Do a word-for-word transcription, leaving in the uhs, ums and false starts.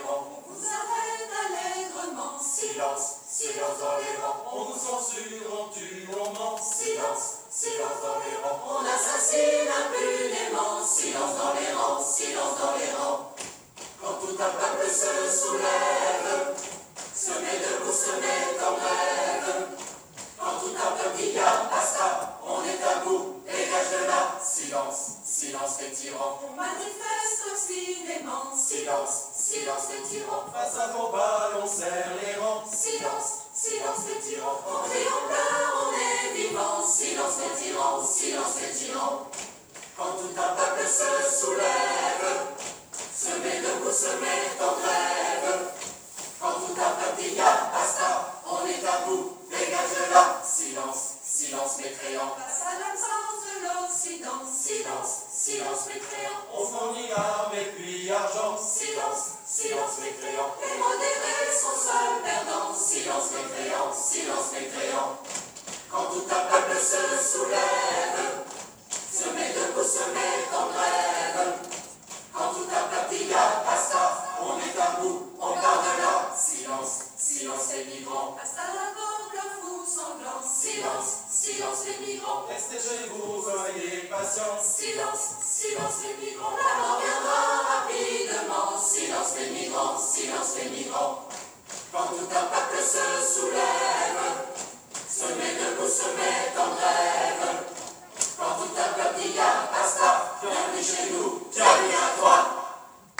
rangs. On vous arrête allègrement. Silence, silence dans les rangs. On nous censure, on tue, on ment. Silence, silence dans les rangs. On assassine impunément. Silence dans les rangs, silence dans les rangs. Quand tout un peuple se soulève, se met debout, se met en grève. Quand tout un peuple dit ya, basta, on est à bout, dégage de là. Silence, silence les tyrans. On manifeste obstinément. Silence, silence les tyrans. Face à vos balles, on serre les rangs. Silence, silence les tyrans. On rit, on pleure, on est vivant. Silence les tyrans, silence les tyrans. Quand tout un peuple se soulève, se met debout, se met en grève. Quand tout un peuple dit ya, basta, on est à bout, dégage de là. Silence, silence mécréant. Face à l'absence de l'Occident. Silence, silence mécréant. On fournit armes et puis argent. Silence, silence mécréant.